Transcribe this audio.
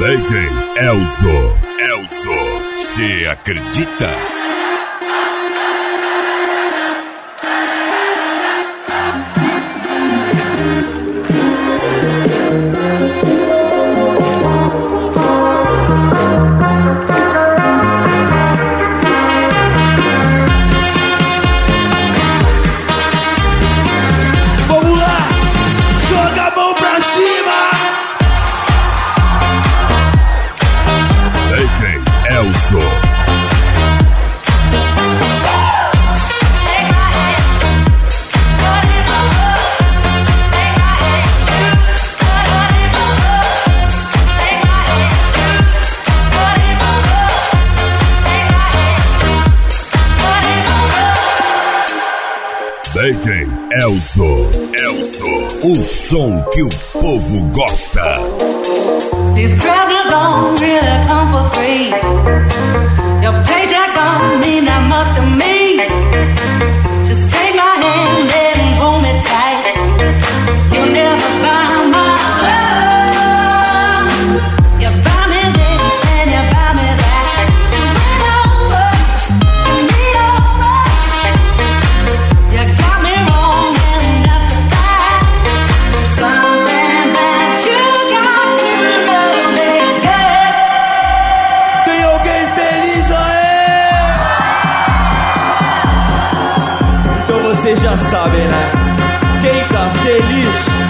DJ Elzo. Cê acredita? Vamos lá, joga a mão pra cima. DJ Elzo. DJ Elzo, o som que o povo gosta. These presents don't really come for free. Your paycheck don't mean that much to me. Just take my hand and hold me tight. You'll never find my love. You buy me this and you buy me that. So bring over, you need over. You got me wrong and that's a fact. Something that you got to love me good. Tem alguém feliz aí? Então vocês já sabem, né? Quem tá feliz